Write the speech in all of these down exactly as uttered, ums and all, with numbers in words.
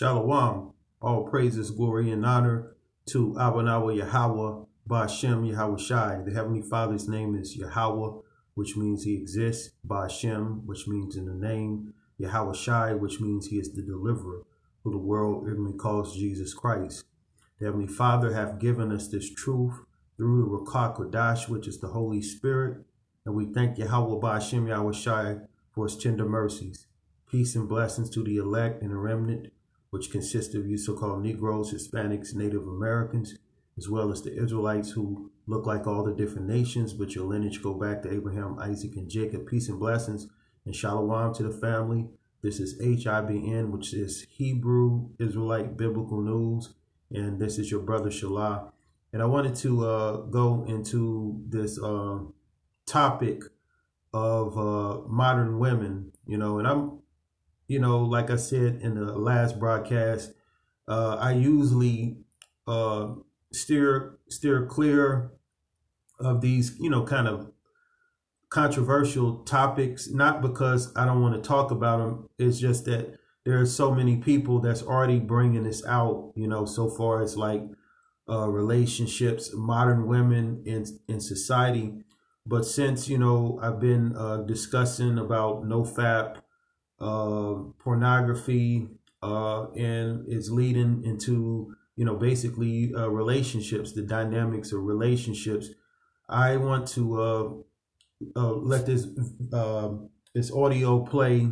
Shalom. All praises, glory, and honor to Abanawa Yahweh, Ba'ashem Yahweh Shai. The Heavenly Father's name is Yahweh, which means he exists. Ba'ashem, which means in the name. Yahweh Shai, which means he is the deliverer, who the world ignorantly calls Jesus Christ. The Heavenly Father hath given us this truth through the Ruach Kodash, which is the Holy Spirit. And we thank Yahweh Ba'ashem Yahweh Shai for his tender mercies. Peace and blessings to the elect and the remnant, which consists of you so-called Negroes, Hispanics, Native Americans, as well as the Israelites who look like all the different nations, but your lineage go back to Abraham, Isaac, and Jacob. Peace and blessings and shalom to the family. This is H I B N, which is Hebrew Israelite Biblical News, and this is your brother Shalah. And I wanted to uh, go into this uh, topic of uh, modern women, you know, and I'm You know, like I said in the last broadcast, uh, I usually uh, steer steer clear of these, you know, kind of controversial topics, not because I don't want to talk about them. It's just that there are so many people that's already bringing this out, you know, so far as like uh, relationships, modern women in, in society. But since, you know, I've been uh, discussing about NoFap, Uh, pornography, uh, and it's leading into, you know, basically uh, relationships, the dynamics of relationships. I want to uh, uh, let this uh, this audio play,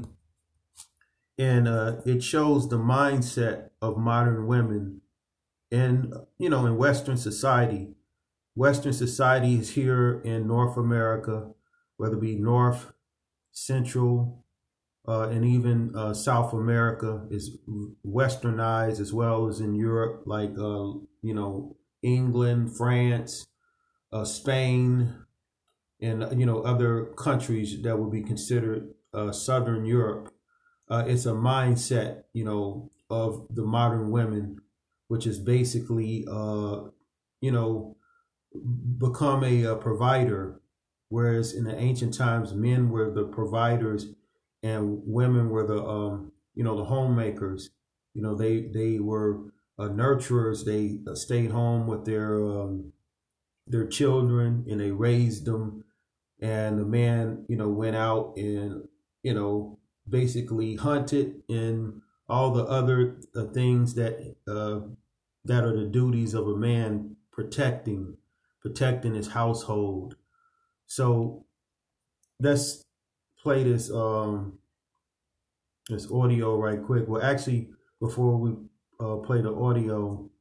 and uh, it shows the mindset of modern women in, you know, in Western society. Western society is here in North America, whether it be North, Central, Uh, and even uh, South America is westernized, as well as in Europe, like, uh, you know, England, France, uh, Spain, and, you know, other countries that would be considered uh, Southern Europe. Uh, it's a mindset, you know, of the modern women, which is basically, uh, you know, become a, a provider, whereas in the ancient times, men were the providers and women were the, um, you know, the homemakers. You know, they they were uh, nurturers. They uh, stayed home with their um, their children, and they raised them. And the man, you know, went out and, you know, basically hunted and all the other uh, things that uh, that are the duties of a man, protecting, protecting his household. So that's play this um this audio right quick. Well, actually, before we uh, play the audio,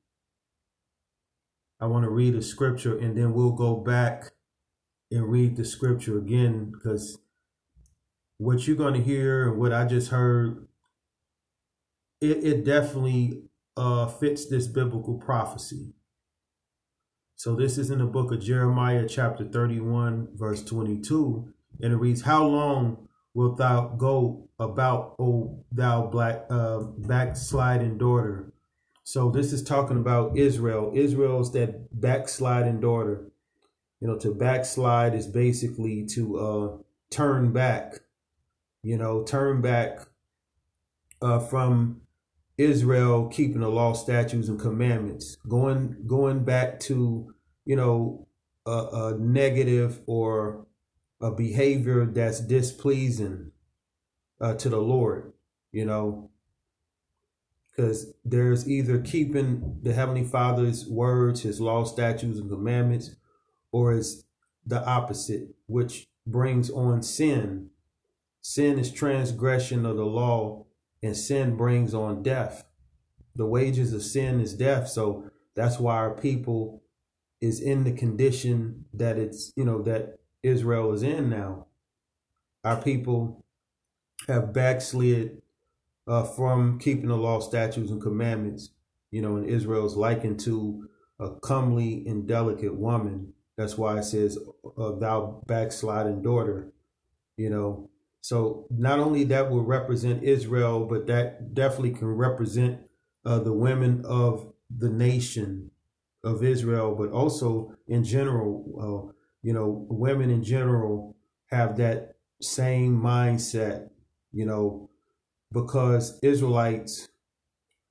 I want to read a scripture, and then we'll go back and read the scripture again, because what you're going to hear and what I just heard, it, it definitely uh, fits this biblical prophecy. So this is in the book of Jeremiah, chapter thirty-one, verse twenty-two. And it reads, "How long wilt thou go about, O thou black uh, backsliding daughter?" So this is talking about Israel. Israel is that backsliding daughter. You know, to backslide is basically to uh, turn back. You know, turn back uh, from Israel keeping the law, statutes, and commandments, going going back to, you know, a, a negative or a behavior that's displeasing uh, to the Lord, you know, because there's either keeping the Heavenly Father's words, his law, statutes, and commandments, or it's the opposite, which brings on sin. Sin is transgression of the law, and sin brings on death. The wages of sin is death. So that's why our people is in the condition that it's, you know, that Israel is in now. Our people have backslid uh, from keeping the law, statutes, and commandments. You know, and Israel is likened to a comely and delicate woman. That's why it says, uh, "Thou backsliding daughter." You know, so not only that will represent Israel, but that definitely can represent uh, the women of the nation of Israel, but also in general. Uh, You know, women in general have that same mindset, you know, because Israelites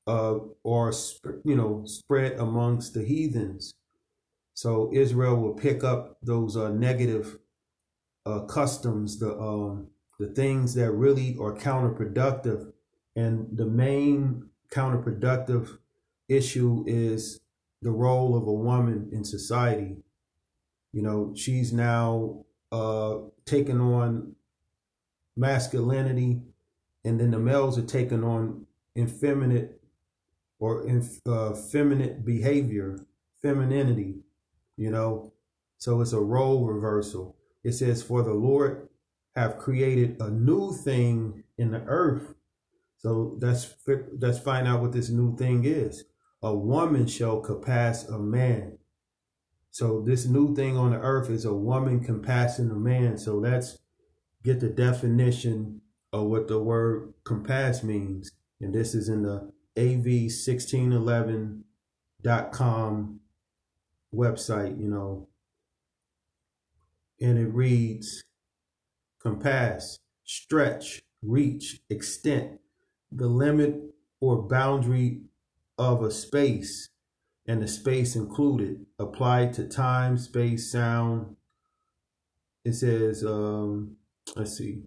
uh, or, you know, spread amongst the heathens. So Israel will pick up those uh, negative uh, customs, the um, the things that really are counterproductive. And the main counterproductive issue is the role of a woman in society. You know, she's now uh, taken on masculinity, and then the males are taking on effeminate or uh, feminine behavior, femininity, you know. So it's a role reversal. It says, for the Lord have created a new thing in the earth. So that's let's find out what this new thing is. A woman shall compass a man. So this new thing on the earth is a woman compassing a man. So let's get the definition of what the word compass means. And this is in the A V sixteen eleven dot com website, you know. And it reads, compass, stretch, reach, extent, the limit or boundary of a space, and the space included, applied to time, space, sound. It says, um, let's see,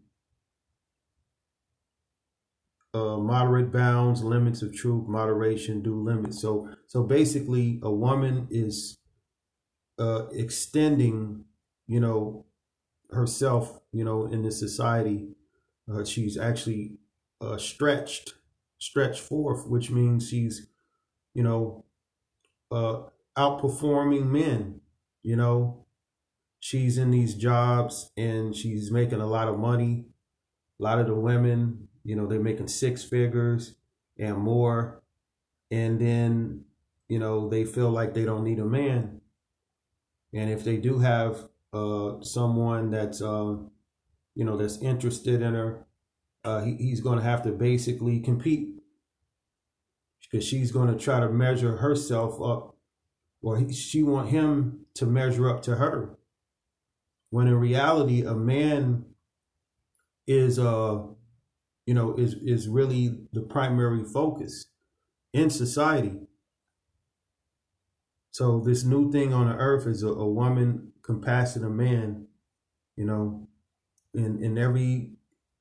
uh, moderate bounds, limits of truth, moderation, due limits. So, so basically, a woman is uh, extending, you know, herself, you know, in this society. Uh, she's actually uh, stretched, stretched forth, which means she's, you know, uh, outperforming men. You know, she's in these jobs and she's making a lot of money. A lot of the women, you know, they're making six figures and more. And then, you know, they feel like they don't need a man. And if they do have uh, someone that's, uh, you know, that's interested in her, uh, he, he's going to have to basically compete, because she's going to try to measure herself up, or he, she want him to measure up to her. When in reality, a man is, uh, you know, is is really the primary focus in society. So this new thing on the earth is a, a woman compassing a man, you know, in, in every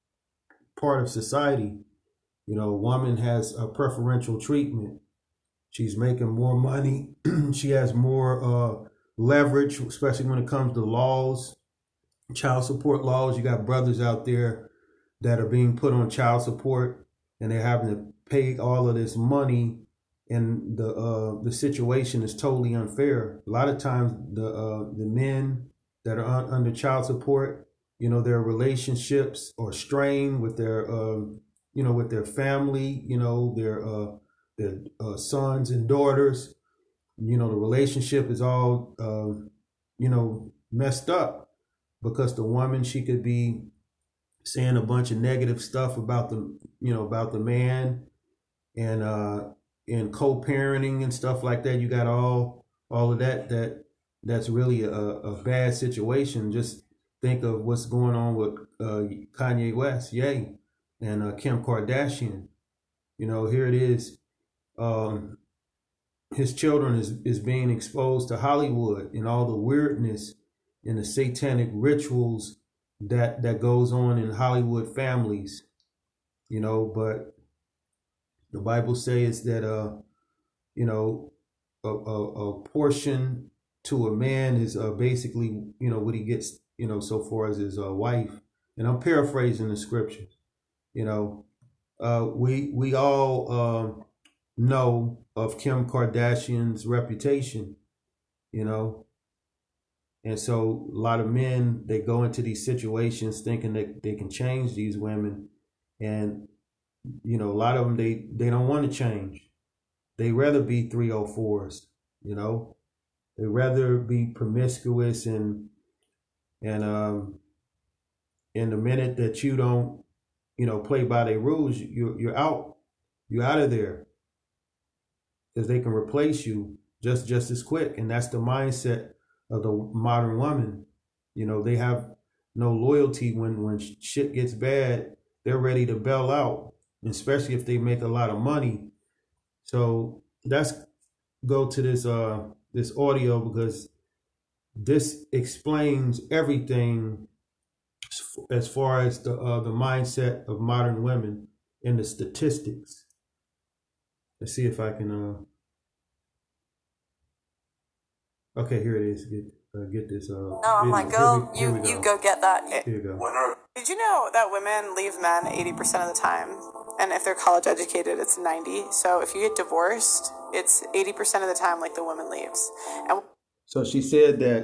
part of society. You know, a woman has a preferential treatment. She's making more money. She has more uh, leverage, especially when it comes to laws, child support laws. You got brothers out there that are being put on child support, and they're having to pay all of this money, and the uh, the situation is totally unfair. A lot of times, the uh, the men that are un- under child support, you know, their relationships are strained with their, uh, you know, with their family, you know, their uh, their uh, sons and daughters. You know, the relationship is all, uh, you know, messed up, because the woman, she could be saying a bunch of negative stuff about the, you know, about the man, and uh, and co-parenting and stuff like that. You got all all of that. That that's really a, a bad situation. Just think of what's going on with uh, Kanye West, Ye, and uh, Kim Kardashian. You know, here it is. Um, his children is, is being exposed to Hollywood and all the weirdness and the satanic rituals that, that goes on in Hollywood families, you know. But the Bible says that, uh, you know, a, a, a portion to a man is uh, basically, you know, what he gets, you know, so far as his uh, wife. And I'm paraphrasing the scriptures, you know. Uh, we we all uh, know of Kim Kardashian's reputation, you know. And so a lot of men, they go into these situations thinking that they can change these women. And, you know, a lot of them, they, they don't want to change. They rather be three oh fours, you know. They rather be promiscuous, and, and, um, in the minute that you don't, you know, play by their rules, you're, you're out. You're out of there. Because they can replace you just, just as quick. And that's the mindset of the modern woman. You know, they have no loyalty. When, when shit gets bad, they're ready to bail out, especially if they make a lot of money. So let's go to this uh this audio because this explains everything as far as the uh, the mindset of modern women and the statistics. Let's see if I can. Uh... Okay, here it is. Get uh, get this. Uh, no, I'm like, girl, we, you go. you go get that. Here you go. Did you know that women leave men eighty percent of the time? And if they're college educated, it's ninety. So if you get divorced, it's eighty percent of the time like the woman leaves. And so she said that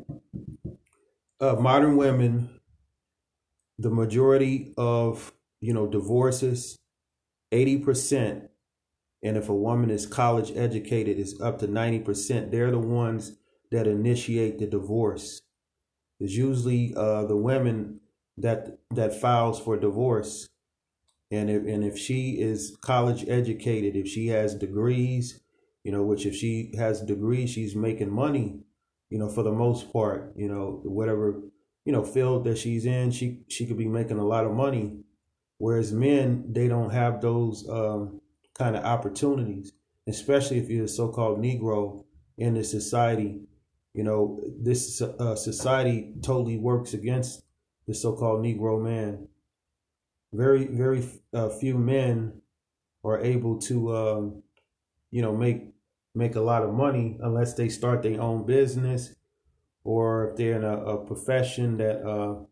uh, modern women, the majority of, you know, divorces, eighty percent. And if a woman is college educated, it's up to ninety percent. They're the ones that initiate the divorce. It's usually uh, the women that that files for divorce. And if, and if she is college educated, if she has degrees, you know, which if she has degrees, she's making money, you know, for the most part, you know, whatever, you know, field that she's in, she, she could be making a lot of money. Whereas men, they don't have those um, kind of opportunities, especially if you're a so-called Negro in this society. You know, this uh, society totally works against the so-called Negro man. Very, very uh, few men are able to, um, you know, make make a lot of money unless they start their own business, or if they're in a, a profession that, uh,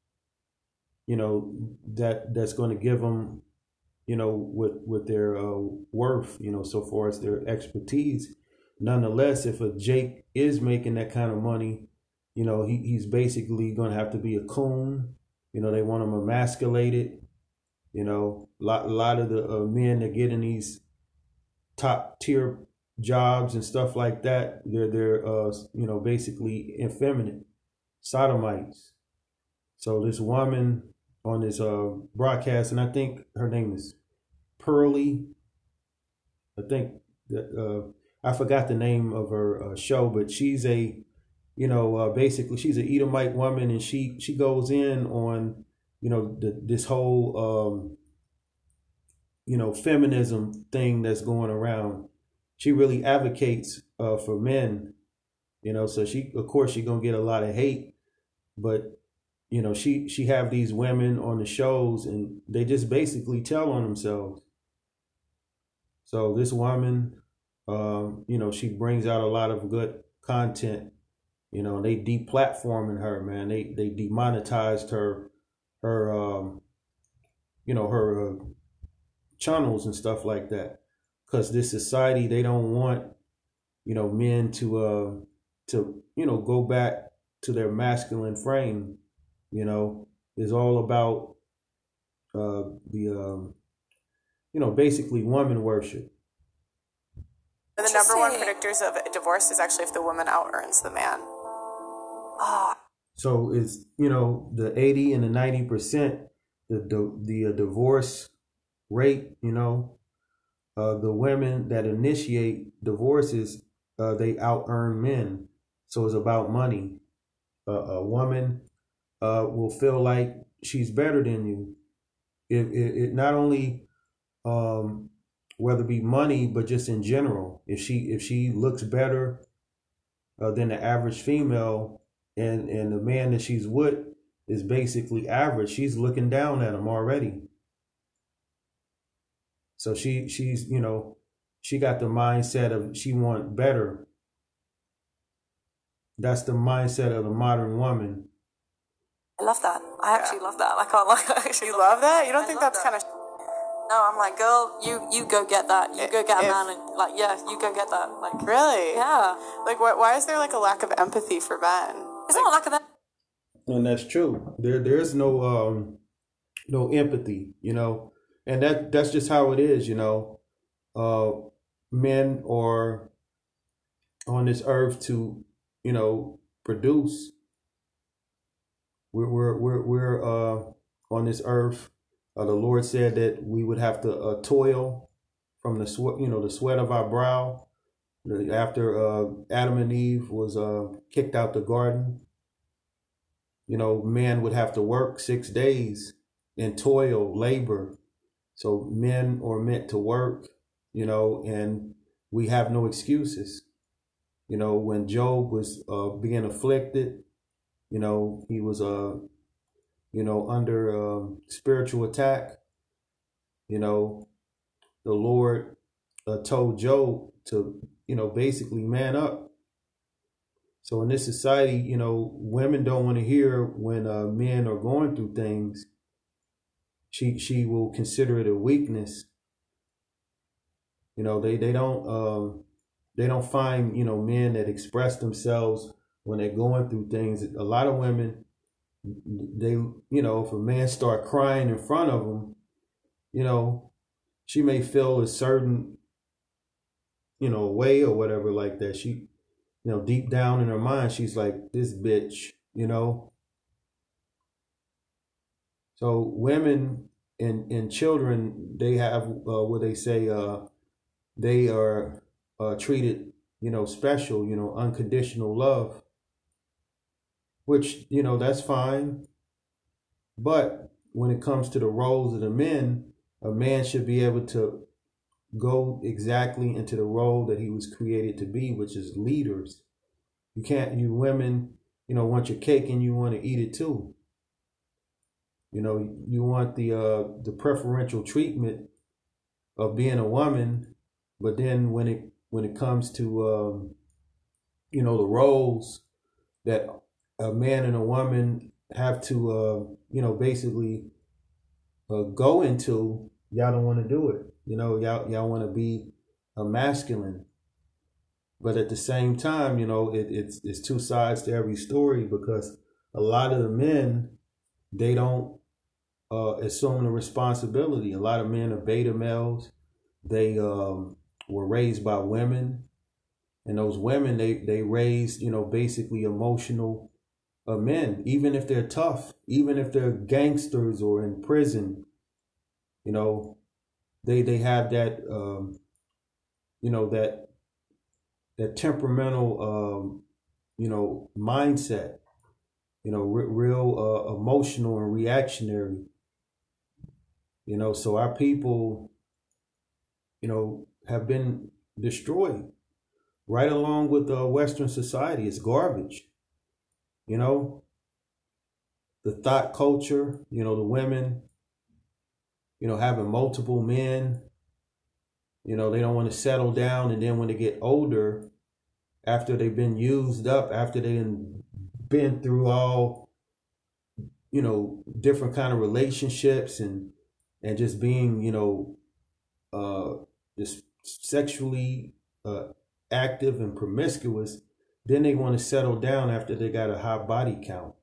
you know, that that's going to give them, you know, with with their uh, worth, you know, so far as their expertise. Nonetheless, if a Jake is making that kind of money, you know, he, he's basically going to have to be a coon. You know, they want him emasculated. You know, a lot, a lot of the uh, men that get in these top tier jobs and stuff like that, they're, they're uh, you know, basically effeminate, sodomites. So this woman on this uh, broadcast, and I think her name is Pearly. I think that uh, I forgot the name of her uh, show, but she's a, you know, uh, basically she's an Edomite woman, and she she goes in on, you know, the, this whole, um, you know, feminism thing that's going around. She really advocates uh, for men, you know, so she, of course, she's going to get a lot of hate, but, you know, she, she have these women on the shows and they just basically tell on themselves. So this woman, um, you know, she brings out a lot of good content, you know, they deplatforming her, man. They, they demonetized her, her, um, you know, her uh, channels and stuff like that. Because this society, they don't want, you know, men to, uh, to, you know, go back to their masculine frame. You know, it's all about uh, the, um, you know, basically woman worship. The number one predictors of divorce is actually if the woman out earns the man. Oh. So it's, you know, the eighty and the ninety percent, the the, the uh, divorce rate, you know, uh, the women that initiate divorces, uh, they out earn men. So it's about money. Uh, a woman uh, will feel like she's better than you. It, it, it not only um, whether it be money, but just in general. If she if she looks better uh, than the average female, and and the man that she's with is basically average, she's looking down at him already. So she she's you know she got the mindset of she want better. That's the mindset of the modern woman. I love that. I actually yeah. love that. I can't like. I actually you love that. You don't I think that's that. kind of. No, I'm like, girl, you you go get that. You go get a man, and like, yeah, you go get that. Like, really? Yeah. Like, why, why is there like a lack of empathy for men? It's like, not a lack of empathy. And that's true. There there is no um no empathy, you know, and that that's just how it is, you know. Uh, men are on this earth to, you know, produce. We're we're we're we're uh on this earth. Uh, the Lord said that we would have to uh, toil from the sweat, you know, the sweat of our brow. After uh, Adam and Eve was uh, kicked out the garden, you know, man would have to work six days and toil, labor. So men are meant to work, you know, and we have no excuses. You know, when Job was uh, being afflicted, you know, he was, uh, you know, under uh, spiritual attack. You know, the Lord uh, told Job to, you know, basically man up. So in this society, you know, women don't want to hear when uh, men are going through things. She she will consider it a weakness. You know, they they don't uh, they don't find, you know, men that express themselves when they're going through things. A lot of women, they, you know, if a man start crying in front of them, you know, she may feel a certain, you know, way or whatever like that. She, you know, deep down in her mind, she's like, this bitch, you know. So women and, and children, they have uh, what they say, uh, they are uh, treated, you know, special, you know, unconditional love, which, you know, that's fine. But when it comes to the roles of the men, a man should be able to go exactly into the role that he was created to be, which is leaders. You can't, you women, you know, want your cake and you want to eat it too. You know, you want the uh, the preferential treatment of being a woman, but then when it when it comes to um, you know, the roles that a man and a woman have to uh, you know, basically uh, go into, y'all don't want to do it. You know, y'all y'all want to be a masculine, but at the same time, you know, it, it's it's two sides to every story, because a lot of the men, they don't uh, assume the responsibility. A lot of men are beta males. They um, were raised by women, and those women, they they raised, you know, basically emotional uh, men. Even if they're tough, even if they're gangsters or in prison, you know, they they have that um, you know, that that temperamental um, you know, mindset. You know, re- real uh, emotional and reactionary. You know, so our people, you know, have been destroyed right along with uh, Western society. It's garbage. You know, the thought culture, you know, the women, you know, having multiple men, you know, they don't want to settle down. And then when they get older, after they've been used up, after they've been through all, you know, different kind of relationships and, and just being, you know, uh, just sexually uh, active and promiscuous, then they want to settle down after they got a high body count.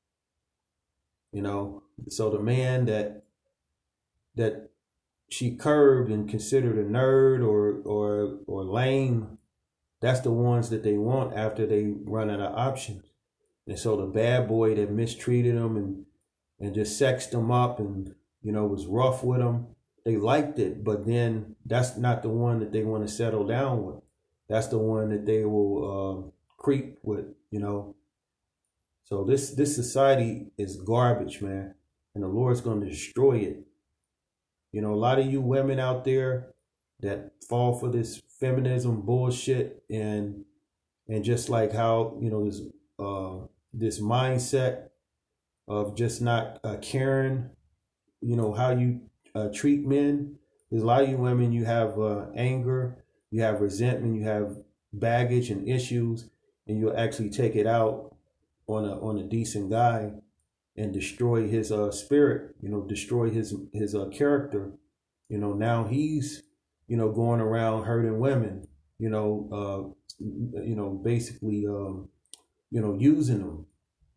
You know, so the man that that she curved and considered a nerd or or or lame, that's the ones that they want after they run out of options. And so the bad boy that mistreated them and and just sexed them up and, you know, was rough with them, they liked it, but then that's not the one that they want to settle down with. That's the one that they will uh, creep with, you know. So this this society is garbage, man, and the Lord's going to destroy it. You know, a lot of you women out there that fall for this feminism bullshit, and and just like how, you know, this uh, this mindset of just not uh, caring, you know, how you uh, treat men. There's a lot of you women, you have uh, anger, you have resentment, you have baggage and issues, and you'll actually take it out on a on a decent guy and destroy his uh spirit, you know, destroy his his uh character. You know, now he's, you know, going around hurting women, you know, uh you know, basically um, you know, using them,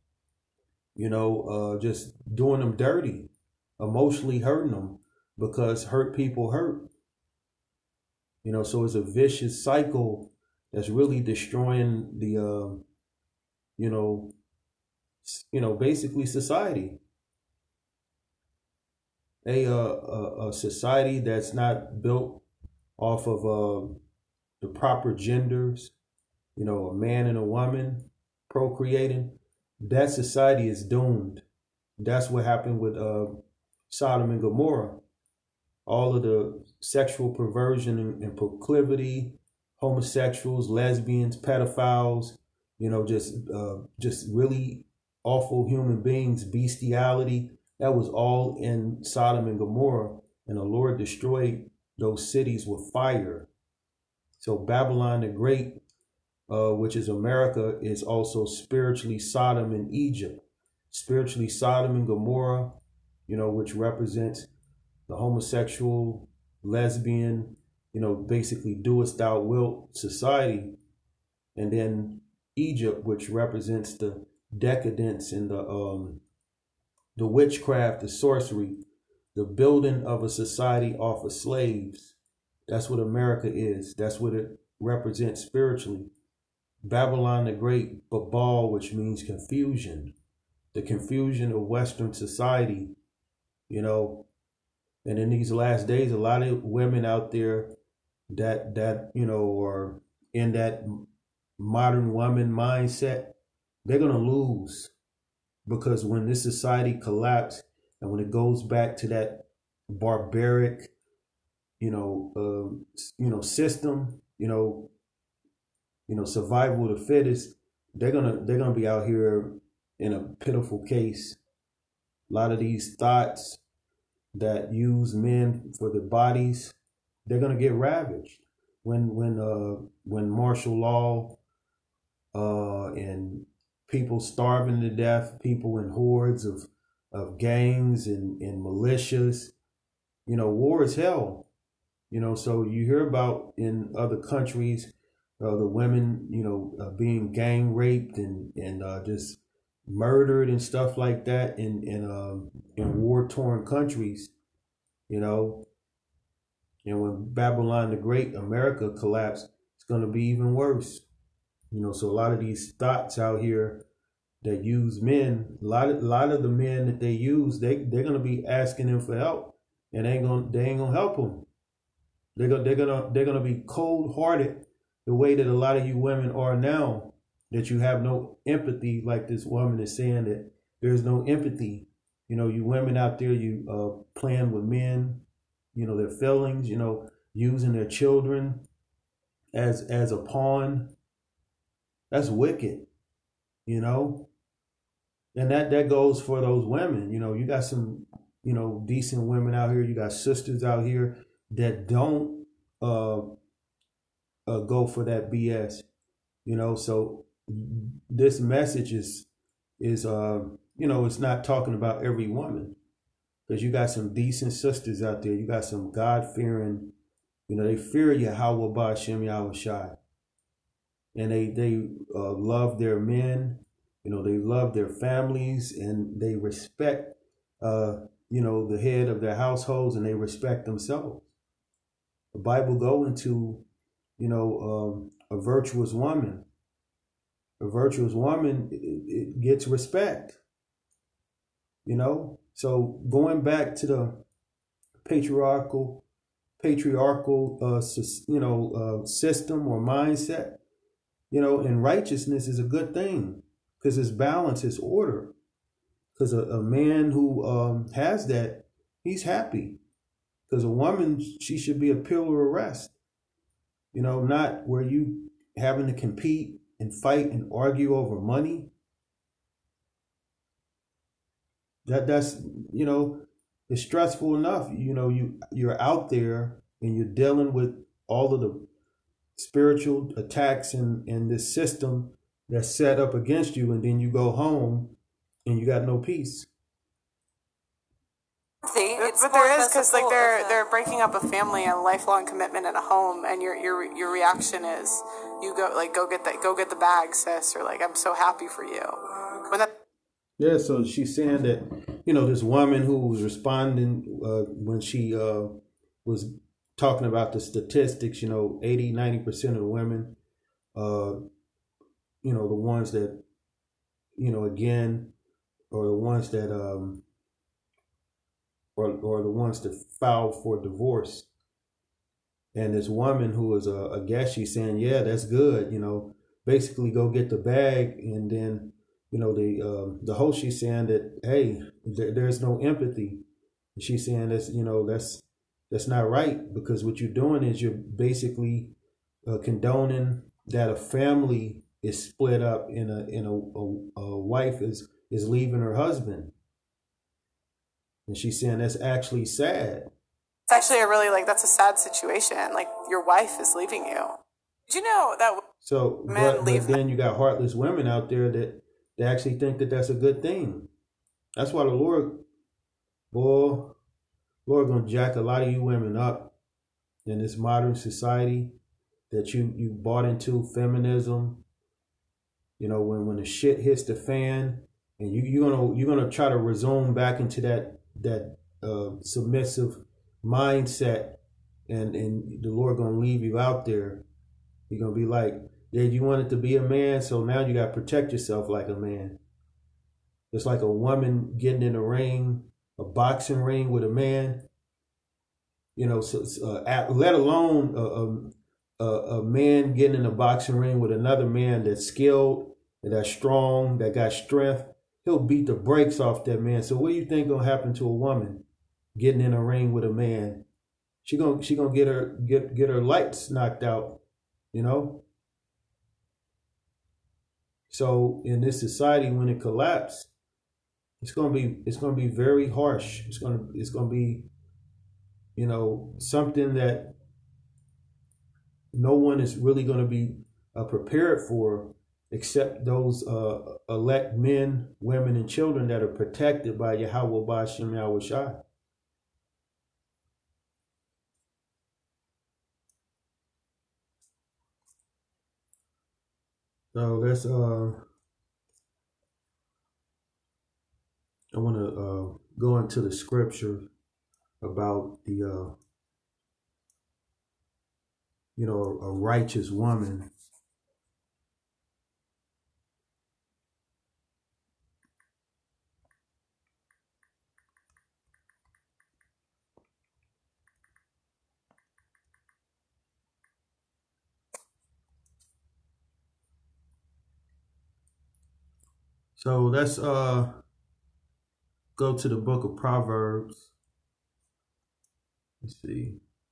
you know, uh just doing them dirty, emotionally hurting them, because hurt people hurt. You know, so it's a vicious cycle that's really destroying the uh, you know, you know, basically society. A, uh, a, a society that's not built off of uh, the proper genders, you know, a man and a woman procreating, that society is doomed. That's what happened with uh, Sodom and Gomorrah. all of the sexual perversion and, and proclivity, homosexuals, lesbians, pedophiles, you know, just uh, just really awful human beings, bestiality. That was all in Sodom and Gomorrah, and the Lord destroyed those cities with fire. So Babylon the Great, uh, which is America, is also spiritually Sodom and Egypt. Spiritually Sodom and Gomorrah, you know, which represents the homosexual, lesbian, you know, basically doest thou wilt society. And then Egypt, which represents the decadence and the um, the witchcraft, the sorcery, the building of a society off of slaves. That's what America is. That's what it represents spiritually. Babylon the Great, Babal, which means confusion. The confusion of Western society, you know. And in these last days, a lot of women out there that, that you know, are in that modern woman mindset, they're going to lose. Because when this society collapses and when it goes back to that barbaric, you know, um, you know, system, you know, you know, survival of the fittest, they're gonna they're gonna be out here in a pitiful case. A lot of these thoughts that use men for their bodies, they're gonna get ravaged. When when uh when martial law uh and people starving to death, people in hordes of of gangs and, and militias, you know, war is hell. You know, so you hear about in other countries, uh, the women, you know, uh, being gang raped and, and uh, just murdered and stuff like that in, in, um, in war-torn countries, you know. And when Babylon the Great, America collapsed, it's going to be even worse. You know, so a lot of these thoughts out here that use men, a lot of, a lot of the men that they use, they, they're going to be asking them for help, and they ain't going they ain't going to help them. They're gonna, they're gonna, they're gonna be cold-hearted the way that a lot of you women are now, that you have no empathy, like this woman is saying that there's no empathy. You know, you women out there, you uh, playing with men, you know, their feelings, you know, using their children as, as a pawn. That's wicked, you know? And that, that goes for those women. You know, you got some, you know, decent women out here. You got sisters out here that don't uh, uh, go for that B S, you know. So this message is, is uh, you know, it's not talking about every woman, because you got some decent sisters out there. You got some God-fearing, you know, they fear Yahweh Ba'Shem Yahweh Shai. And they, they uh, love their men, you know, they love their families, and they respect, uh, you know, the head of their households, and they respect themselves. The Bible go into, you know, um, a virtuous woman. A virtuous woman, it, it gets respect, you know. So going back to the patriarchal, patriarchal, uh, you know, uh, system or mindset, you know, and righteousness is a good thing because it's balance, it's order. Because a, a man who um, has that, he's happy. Because a woman, she should be a pillar of rest, you know, not where you having to compete and fight and argue over money. That that's, you know, it's stressful enough. You know, you, you're out there and you're dealing with all of the spiritual attacks in, in this system that's set up against you. And then you go home and you got no peace. See, but, but there is, because like they're they're breaking up a family and a lifelong commitment in a home, and your your your reaction is you go like go get that go get the bag, sis, or like I'm so happy for you. When that yeah, so she's saying that, you know, this woman who was responding uh, when she uh, was talking about the statistics, you know, eighty, ninety percent of the women, uh, you know, the ones that, you know, again, or the ones that um. Or, or the ones that filed for divorce. And this woman who was a, a guest, she's saying, yeah, that's good. You know, basically go get the bag. And then, you know, the um, the host, she's saying that, hey, there, there's no empathy. She's saying that's, you know, that's, That's not right, because what you're doing is you're basically uh, condoning that a family is split up in a in a, a, a wife is is leaving her husband, and she's saying that's actually sad. It's actually a really like that's a sad situation. Like your wife is leaving you. Did you know that? So, but, but then you got heartless women out there that they actually think that that's a good thing. That's why the Lord, boy, Lord gonna jack a lot of you women up in this modern society that you you bought into feminism. You know, when when the shit hits the fan, and you you're gonna you're gonna try to resume back into that that uh, submissive mindset, and and the Lord gonna leave you out there. You're gonna be like, yeah, you wanted to be a man, so now you gotta protect yourself like a man. It's like a woman getting in a ring, a boxing ring with a man. You know, so uh, let alone a, a, a man getting in a boxing ring with another man that's skilled, and that's strong, that got strength. He'll beat the brakes off that man. So what do you think gonna happen to a woman getting in a ring with a man? She gonna she gonna get her get get her lights knocked out. You know? So in this society, when it collapses, it's gonna be it's gonna be very harsh. It's gonna it's gonna be, you know, something that no one is really gonna be uh, prepared for, except those uh, elect men, women, and children that are protected by Yahweh Ba'ashem Yahweh Shai. So let's, uh, I want to uh, go into the scripture about the, uh, you know, a, a righteous woman. So let's uh, go to the book of Proverbs. Let's see.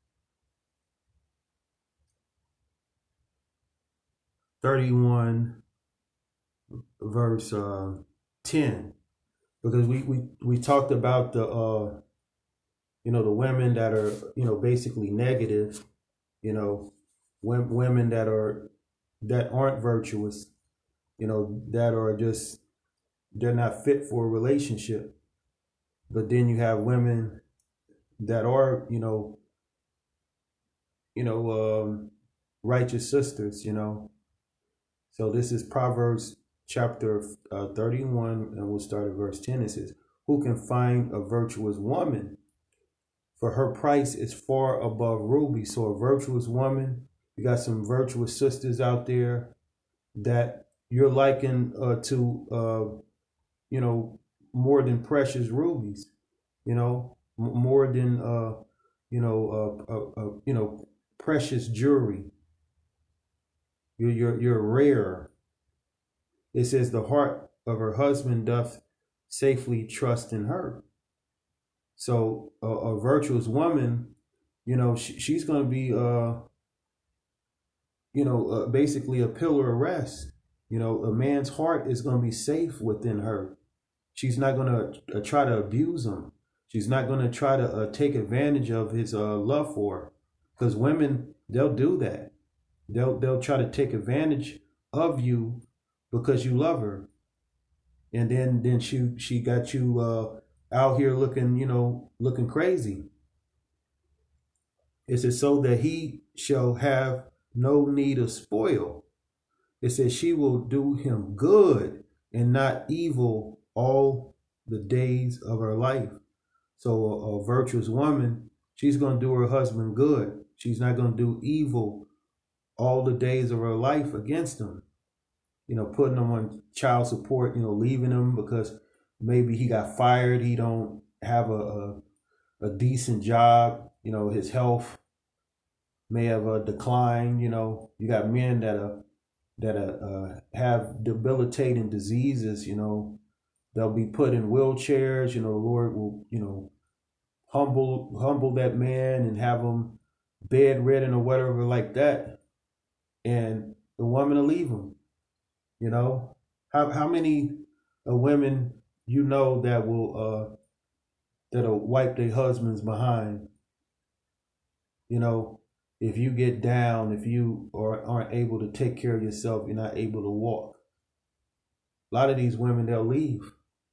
thirty-one, verse uh, ten. Because we, we, we talked about the, uh, you know, the women that are, you know, basically negative, you know, women that are, that aren't virtuous, you know, that are just, they're not fit for a relationship. But then you have women that are, you know, you know, um, righteous sisters, you know. So this is Proverbs chapter uh, thirty-one, and we'll start at verse ten. It says, who can find a virtuous woman? For her price is far above rubies. So a virtuous woman, you got some virtuous sisters out there that you're liking uh, to, uh, you know, more than precious rubies, you know, m- more than, uh, you know, uh, uh, uh, you know, precious jewelry. You're, you're, you're rare. It says the heart of her husband doth safely trust in her. So a, a virtuous woman, you know, she, she's going to be, uh, you know, uh, basically a pillar of rest. You know, a man's heart is going to be safe within her. She's not going to uh, try to abuse him. She's not going to try to uh, take advantage of his uh, love for her. Because women, they'll do that. They'll they'll try to take advantage of you because you love her. And then then she she got you uh, out here looking, you know, looking crazy. It says, so that he shall have no need of spoil. It says she will do him good and not evil all the days of her life. So a, a virtuous woman, she's going to do her husband good. She's not going to do evil all the days of her life against him. You know, putting him on child support, you know, leaving him because maybe he got fired. He don't have a, a, a decent job. You know, his health may have a decline. You know, you got men that are, that are, uh, have debilitating diseases, you know, they'll be put in wheelchairs, you know, Lord will, you know, humble humble that man and have him bedridden or whatever like that, and the woman will leave him. You know, how how many uh, women you know that will uh, that'll wipe their husbands behind? You know, if you get down, if you are, aren't able to take care of yourself, you're not able to walk. A lot of these women, they'll leave.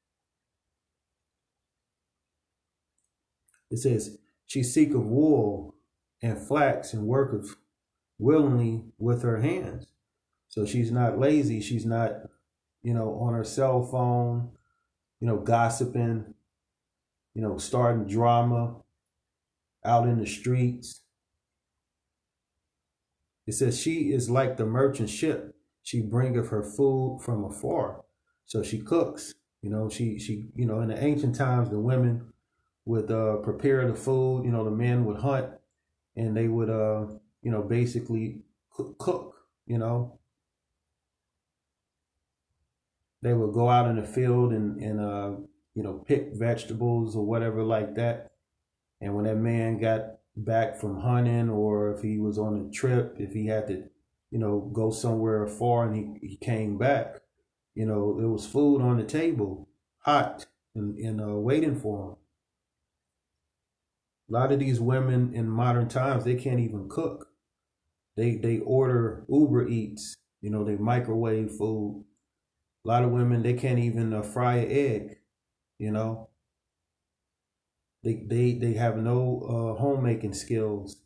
It says, she seeketh wool and flax and worketh willingly with her hands. So she's not lazy. She's not, you know, on her cell phone, you know, gossiping, you know, starting drama out in the streets. It says she is like the merchant ship. She bringeth her food from afar. So she cooks, you know, she, she, you know, in the ancient times, the women would uh, prepare the food, you know, the men would hunt and they would, uh, you know, basically cook, you know. They would go out in the field and, and uh, you know, pick vegetables or whatever like that. And when that man got back from hunting, or if he was on a trip, if he had to, you know, go somewhere far and he, he came back, you know, there was food on the table, hot and, and uh, waiting for him. A lot of these women in modern times, they can't even cook. They they order Uber Eats, you know, they microwave food. A lot of women, they can't even uh, fry an egg, you know. They they they have no uh, homemaking skills.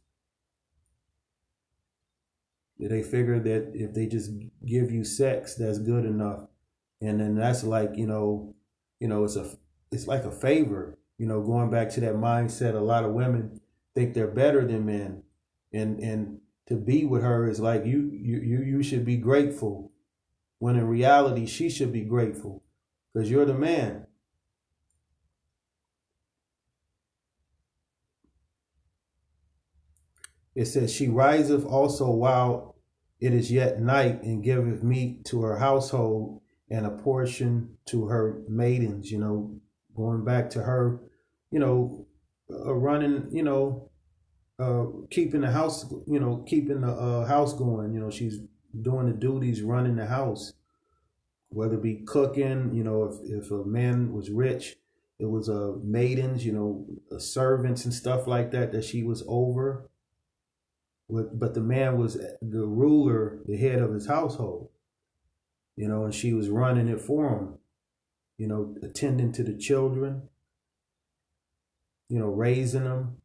They figure that if they just give you sex, that's good enough, and then that's like, you know, you know, it's a it's like a favor. You know, going back to that mindset, a lot of women think they're better than men, and and to be with her is like you you you you should be grateful, when in reality she should be grateful because you're the man. It says she riseth also while it is yet night, and giveth meat to her household and a portion to her maidens. You know, going back to her, you know, uh, running, you know, uh, keeping the house, you know, keeping the uh, house going. You know, she's doing the duties, running the house, whether it be cooking. You know, if, if a man was rich, it was uh, maidens, you know, uh, servants and stuff like that that she was over. But the man was the ruler, the head of his household, you know, and she was running it for him, you know, attending to the children, you know, raising them.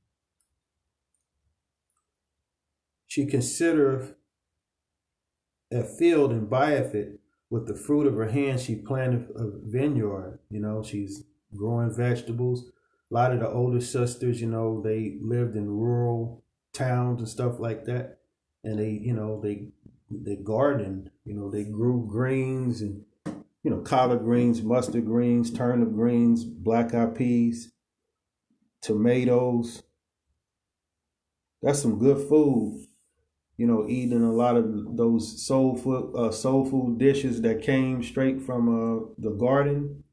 She considereth a field and buyeth it. With the fruit of her hands, she planted a vineyard. You know, she's growing vegetables. A lot of the older sisters, you know, they lived in rural towns and stuff like that, and they, you know, they they gardened, you know, they grew greens and, you know, collard greens, mustard greens, turnip greens, black eyed peas, tomatoes. That's some good food, you know, eating a lot of those soul food uh, soul food dishes that came straight from uh, the garden.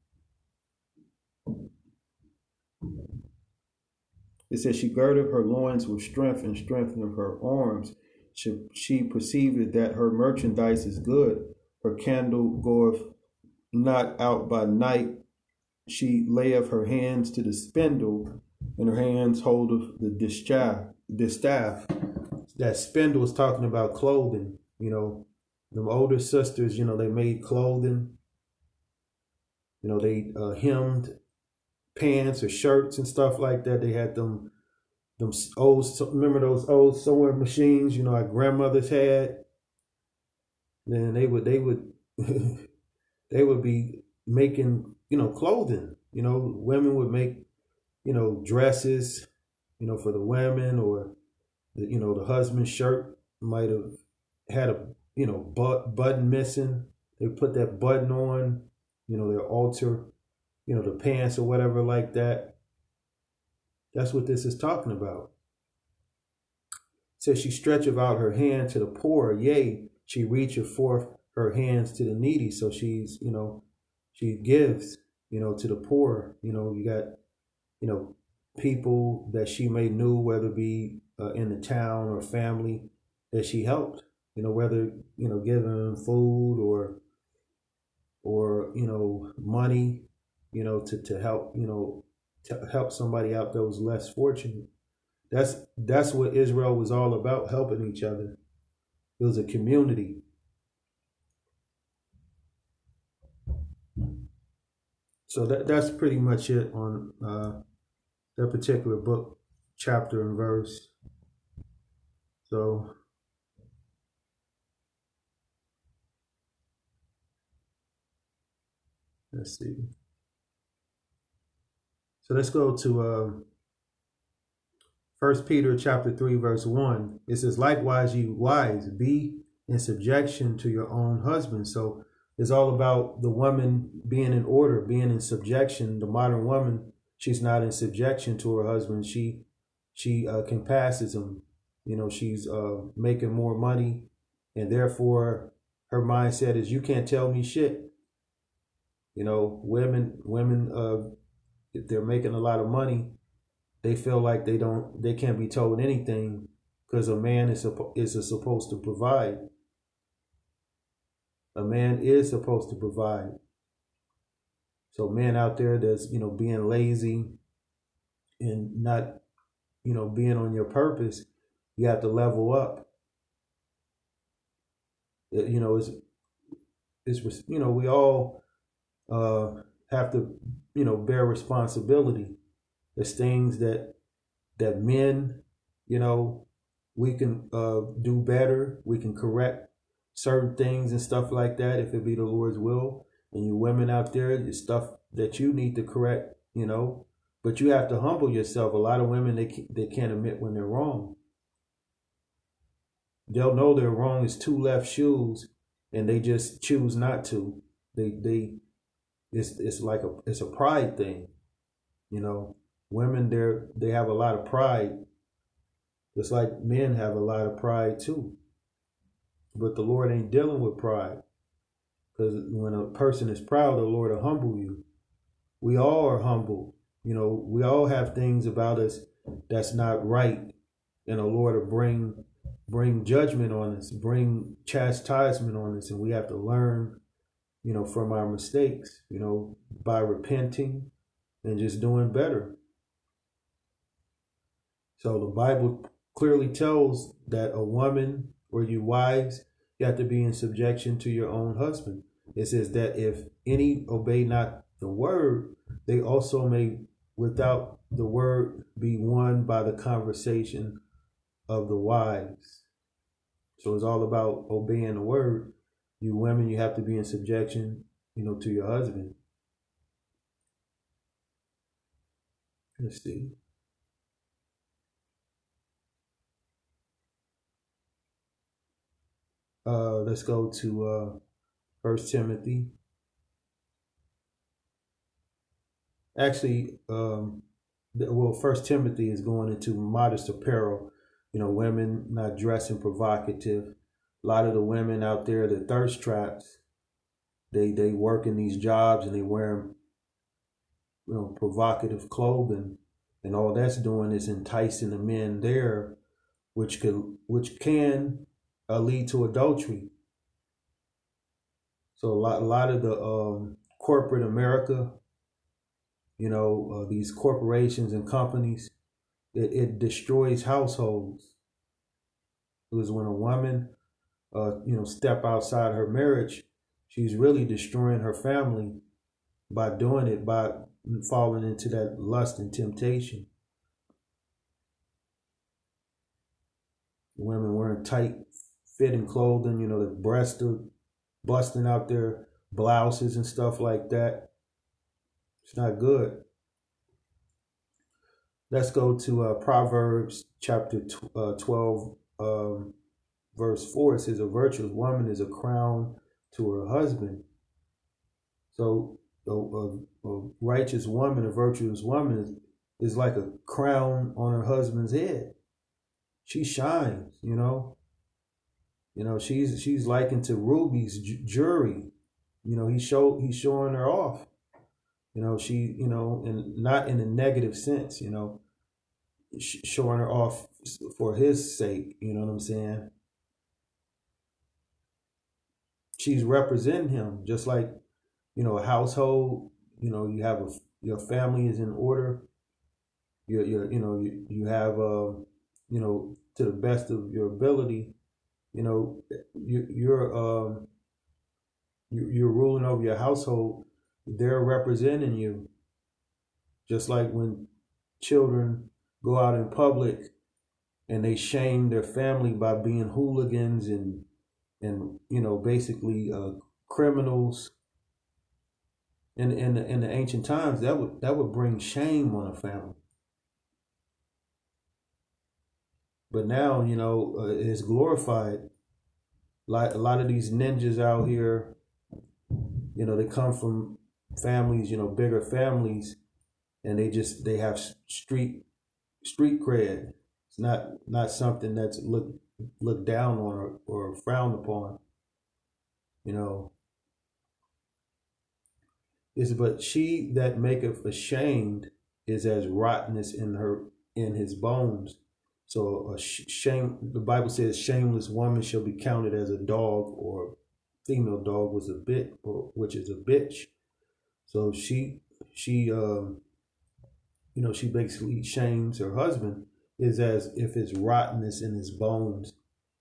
It says she girded her loins with strength and strengthened her arms. She, she perceived that her merchandise is good. Her candle goeth not out by night. She layeth her hands to the spindle, and her hands holdeth the distaff. distaff. That spindle is talking about clothing. You know, the older sisters, you know, they made clothing. You know, they uh, hemmed pants or shirts and stuff like that. They had them, them old, remember those old sewing machines, you know, our grandmothers had. Then they would, they would, they would be making, you know, clothing. You know, women would make, you know, dresses, you know, for the women, or the, you know, the husband's shirt might have had a, you know, but button missing. They put that button on, you know, their altar, you know, the pants or whatever like that. That's what this is talking about. It says she stretcheth out her hand to the poor, yea, she reacheth forth her hands to the needy. So she's, you know, she gives, you know, to the poor. You know, you got, you know, people that she may knew, whether it be uh, in the town or family that she helped, you know, whether, you know, giving them food or, or, you know, money, you know, to, to help, you know, to help somebody out that was less fortunate. That's, that's what Israel was all about, helping each other. It was a community. So that, that's pretty much it on uh, that particular book, chapter and verse. So let's see. So let's go to um, First Peter chapter three, verse one. It says, likewise, you wives, be in subjection to your own husbands. So it's all about the woman being in order, being in subjection. The modern woman, she's not in subjection to her husband. She she uh, can passes him. You know, she's uh, making more money, and therefore her mindset is, you can't tell me shit. You know, women women uh, if they're making a lot of money, they feel like they don't they can't be told anything because a man is is supposed to provide. A man is supposed to provide. So men out there that's, you know, being lazy and not, you know, being on your purpose, you have to level up. You know, it's, it's you know, we all uh, have to, you know, bear responsibility. There's things that, that men, you know, we can uh, do better. We can correct certain things and stuff like that, if it be the Lord's will. And you women out there, there's stuff that you need to correct, you know, but you have to humble yourself. A lot of women, they can't, they can't admit when they're wrong. They'll know they're wrong as two left shoes, and they just choose not to. They they it's it's like a it's a pride thing, you know. Women, they're they have a lot of pride, just like men have a lot of pride too. But the Lord ain't dealing with pride. Because when a person is proud, the Lord will humble you. We all are humble. You know, we all have things about us that's not right. And the Lord will bring, bring judgment on us, bring chastisement on us. And we have to learn, you know, from our mistakes, you know, by repenting and just doing better. So the Bible clearly tells that a woman, or you wives, you have to be in subjection to your own husband. It says that if any obey not the word, they also may without the word be won by the conversation of the wives. So it's all about obeying the word. You women, you have to be in subjection, you know, to your husband. Let's see. Uh, let's go to uh, First Timothy. Actually, um, well, First Timothy is going into modest apparel. You know, women not dressing provocative. A lot of the women out there, the thirst traps, they they work in these jobs and they wear, you know, provocative clothing, and all that's doing is enticing the men there, which could which can uh, lead to adultery. So a lot a lot of the um, corporate America, you know, uh, these corporations and companies, it, it destroys households. Because when a woman, uh, you know, step outside her marriage, she's really destroying her family by doing it, by falling into that lust and temptation. Women wearing tight fitting clothing, you know, the breasts are busting out their blouses and stuff like that. It's not good. Let's go to uh, Proverbs chapter twelve, um, verse four. It says, a virtuous woman is a crown to her husband. So a, a, a righteous woman, a virtuous woman is, is like a crown on her husband's head. She shines, you know. You know, she's she's likened to Ruby's jewelry. You know, he show he's showing her off. You know, she, you know, and not in a negative sense, you know. sh- showing her off for his sake. You know what I'm saying? She's representing him, just like, you know, a household. You know, you have a your family is in order. You you you know you you have uh you know, to the best of your ability. You know, you you're um you, you're ruling over your household. They're representing you, just like when children go out in public and they shame their family by being hooligans and and you know, basically uh, criminals. In in the, in the ancient times, that would that would bring shame on a family. But now, you know, uh, it's glorified. Like a lot of these ninjas out here, you know, they come from families, you know, bigger families, and they just they have street street cred. It's not not something that's looked looked down on or, or frowned upon. You know, is but she that maketh ashamed is as rottenness in her in his bones. So a shame, the Bible says, shameless woman shall be counted as a dog, or female dog was a bit, or which is a bitch. So she she um you know, she basically shames her husband, is as if it's rottenness in his bones.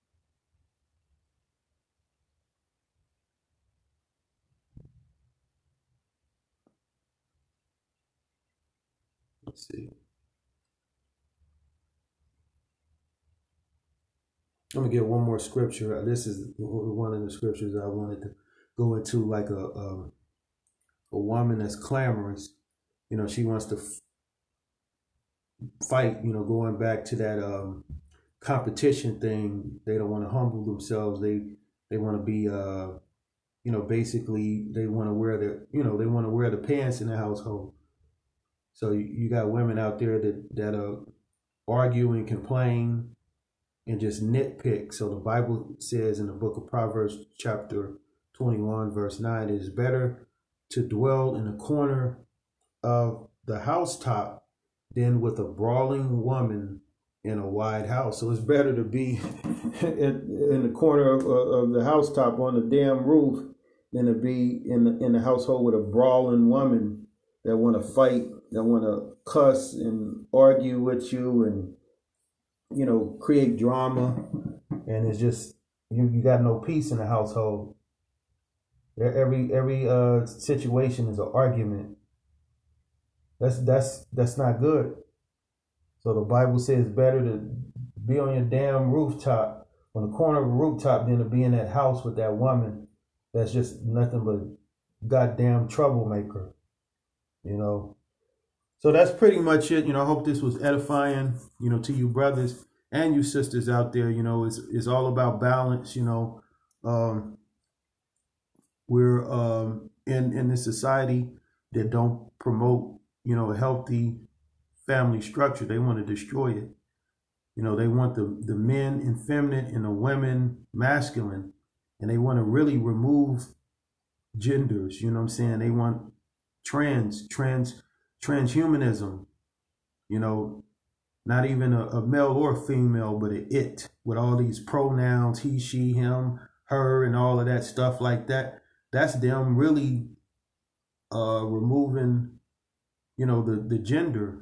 Let's see. I'm gonna get one more scripture. This is one of the scriptures I wanted to go into, like a um, a woman that's clamorous. You know, she wants to f- fight. You know, going back to that um, competition thing. They don't want to humble themselves. They they want to be, uh, you know, basically they want to wear the, you know, they want to wear the pants in the household. So you, you got women out there that that uh, argue and complain and just nitpick. So the Bible says in the book of Proverbs, chapter twenty-one, verse nine, it is better to dwell in the corner of the housetop than with a brawling woman in a wide house. So it's better to be in, in the corner of, of the housetop on the damn roof than to be in the, in the household with a brawling woman that want to fight, that want to cuss and argue with you and, you know, create drama. And it's just, you, you got no peace in the household. Every every uh situation is an argument. That's that's that's not good. So the Bible says it's better to be on your damn rooftop, on the corner of a rooftop, than to be in that house with that woman that's just nothing but goddamn troublemaker. You know. So that's pretty much it. You know, I hope this was edifying, you know, to you brothers and you sisters out there. You know, it's it's all about balance. You know, um, we're um, in in this society that don't promote, you know, a healthy family structure. They want to destroy it. You know, they want the the men effeminate and the women masculine, and they want to really remove genders. You know what I'm saying? They want trans trans transhumanism. You know, not even a, a male or a female, but an it, with all these pronouns, he, she, him, her, and all of that stuff like that. That's them really uh, removing, you know, the, the gender,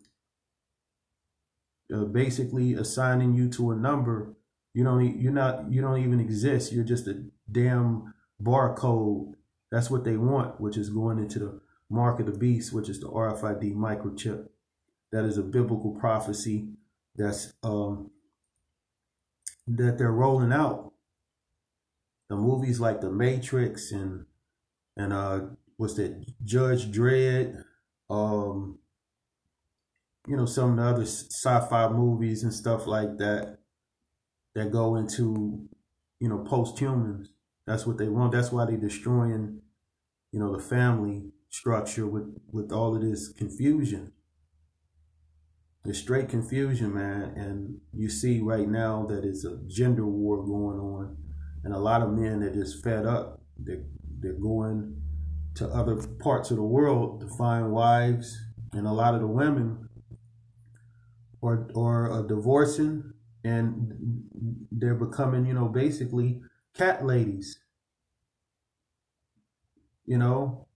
uh, basically assigning you to a number. You don't, you're not, you don't even exist. You're just a damn barcode. That's what they want, which is going into the mark of the beast, which is the R F I D microchip. That is a biblical prophecy that's um, that they're rolling out. The movies like The Matrix and and uh, what's that, Judge Dredd, um, you know, some of the other sci-fi movies and stuff like that that go into, you know, post-humans. That's what they want. That's why they're destroying, you know, the family structure with with all of this confusion. There's straight confusion, man. And you see right now that it's a gender war going on, and a lot of men are just fed up. They're, they're going to other parts of the world to find wives, and a lot of the women or or uh, divorcing, and they're becoming, you know, basically cat ladies. You know,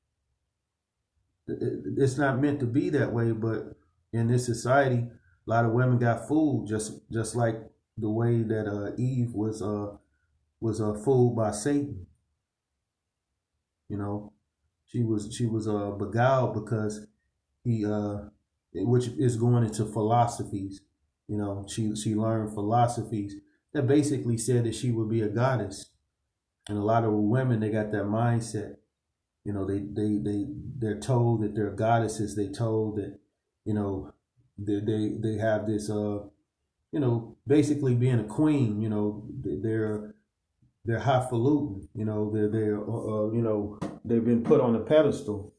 it's not meant to be that way, but in this society, a lot of women got fooled, just just like the way that uh, Eve was uh was uh, fooled by Satan. You know, she was she was uh beguiled because he uh which is going into philosophies. You know, she she learned philosophies that basically said that she would be a goddess, and a lot of women, they got that mindset. You know, they they they they're told that they're goddesses. They told that, you know, they they they have this uh you know, basically being a queen. You know, they're they're highfalutin. You know, they're they're uh, you know, they've been put on a pedestal,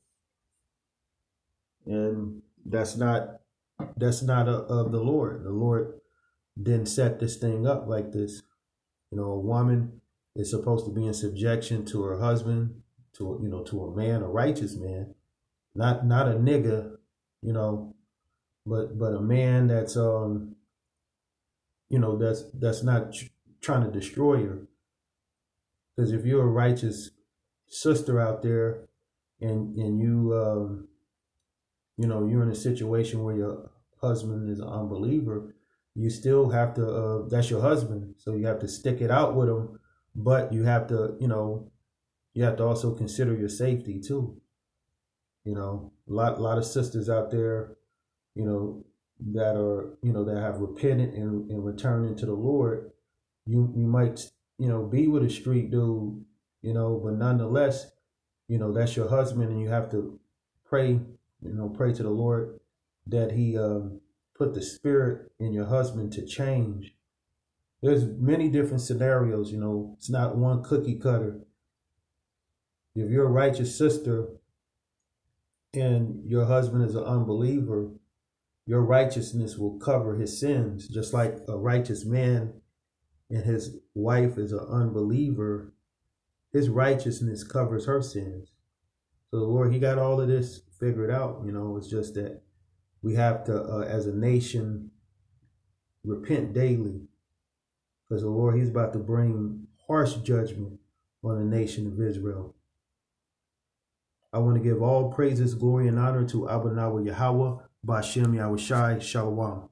and that's not that's not a, of the Lord. The Lord didn't set this thing up like this. You know, a woman is supposed to be in subjection to her husband, to you know, to a man, a righteous man, not not a nigga, you know, but but a man that's um, you know, that's that's not tr- trying to destroy her. Because if you're a righteous sister out there, and and you um, you know, you're in a situation where your husband is an unbeliever, you still have to. Uh, that's your husband, so you have to stick it out with him, but you have to, you know. You have to also consider your safety too. You know, a lot, a lot of sisters out there, you know, that are, you know, that have repented and, and returning to the Lord. You, you might, you know, be with a street dude, you know, but nonetheless, you know, that's your husband, and you have to pray, you know, pray to the Lord that He um, put the spirit in your husband to change. There's many different scenarios. You know, it's not one cookie cutter. If you're a righteous sister and your husband is an unbeliever, your righteousness will cover his sins. Just like a righteous man and his wife is an unbeliever, his righteousness covers her sins. So the Lord, He got all of this figured out. You know, it's just that we have to, uh, as a nation, repent daily. Because the Lord, He's about to bring harsh judgment on the nation of Israel. I want to give all praises, glory, and honor to Abba Yahweh Yahweh, Bashem Yahushai, Shalom.